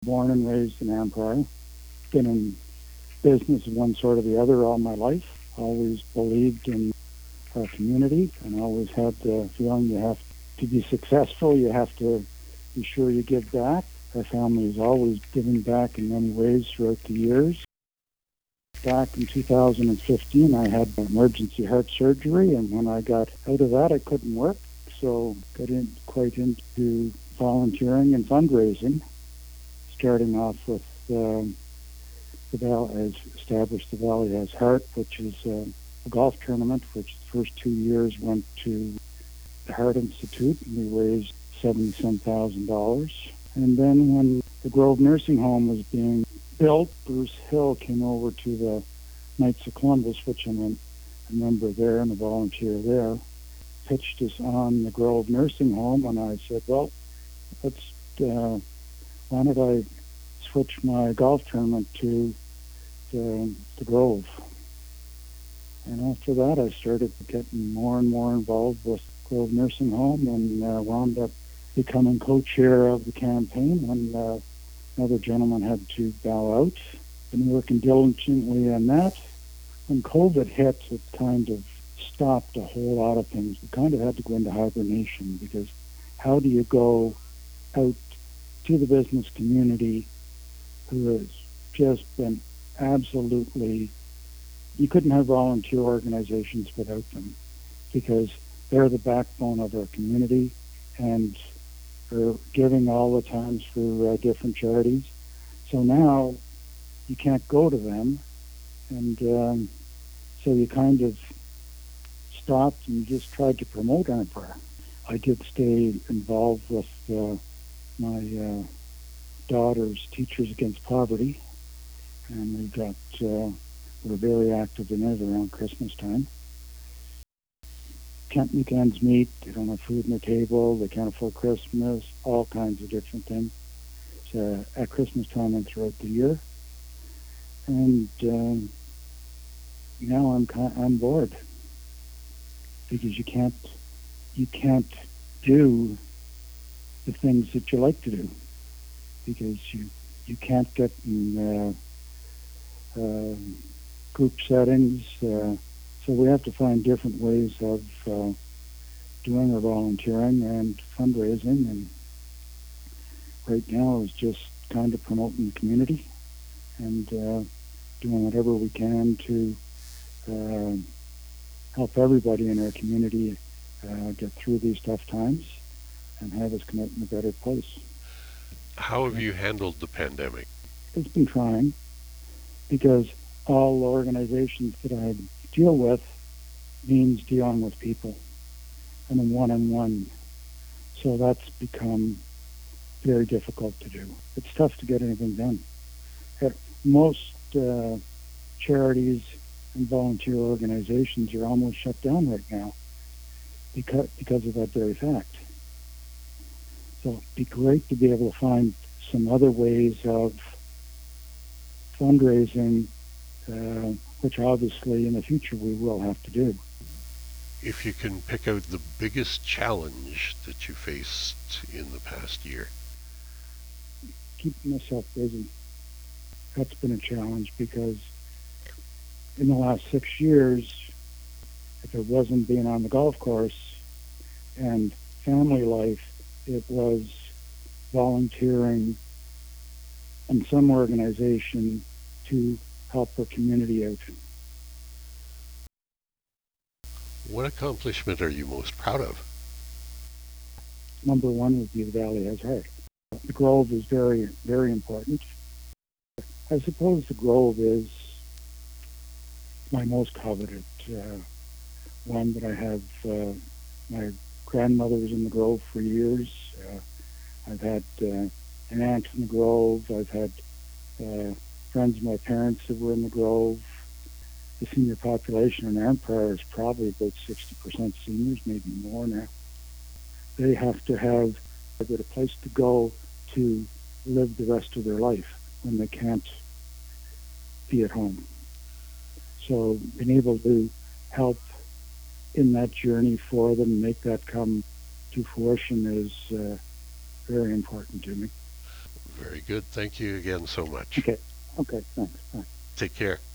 Born and raised in Empire. Been in business of one sort or the other all my life. Always believed in our community and always had the feeling you have to be successful. You have to be sure you give back. Our family has always given back in many ways throughout the years. Back in 2015, I had emergency heart surgery, and when I got out of that, I couldn't work. So got quite into volunteering and fundraising, starting off with has established the Valley Has Heart, which is a golf tournament, which the first 2 years went to the Heart Institute, and we raised $70-some thousand. And then when the Grove Nursing Home was being built, Bruce Hill came over to the Knights of Columbus, which I'm a member there and a volunteer there, pitched us on the Grove Nursing Home, and I said, well, let's why don't I switch my golf tournament to the Grove. And after that, I started getting more and more involved with Grove Nursing Home and wound up becoming co-chair of the campaign when another gentleman had to bow out. Been working diligently on that. When COVID hit, it kind of stopped a whole lot of things. We kind of had to go into hibernation because how do you go out to the business community who has just been absolutely, you couldn't have volunteer organizations without them because they're the backbone of our community and are giving all the times for different charities. So now you can't go to them, and so you kind of stopped and just tried to promote Empire. I did stay involved with my daughter's Teachers Against Poverty, and we're very active in it around Christmas time. Can't make ends meet, they don't have food on the table, they can't afford Christmas, all kinds of different things. So at Christmas time and throughout the year. And now I'm bored because you can't do the things that you like to do because you can't get in group settings. So we have to find different ways of doing our volunteering and fundraising. And right now is just kind of promoting the community and doing whatever we can to help everybody in our community get through these tough times and have us come out in a better place. How have you handled the pandemic? It's been trying because all organizations that I deal with means dealing with people and a one-on-one. So that's become very difficult to do. It's tough to get anything done. Most charities and volunteer organizations are almost shut down right now because of that very fact. So it'd be great to be able to find some other ways of fundraising, which obviously in the future we will have to do. If you can pick out the biggest challenge that you faced in the past year. Keeping myself busy. That's been a challenge because in the last 6 years, if it wasn't being on the golf course and family life, it was volunteering in some organization to help our community out. What accomplishment are you most proud of? Number one would be the Valley Has Heart. The Grove is very, very important. I suppose the Grove is my most coveted one that I have. My grandmother was in the Grove for years. I've had an aunt in the Grove. I've had friends of my parents that were in the Grove. The senior population in Empire is probably about 60% seniors, maybe more now. They have to have a place to go to live the rest of their life when they can't be at home. So being able to help in that journey for them and make that come to fruition is very important to me. Very good. Thank you again so much. Okay. Okay, thanks. Bye. Take care.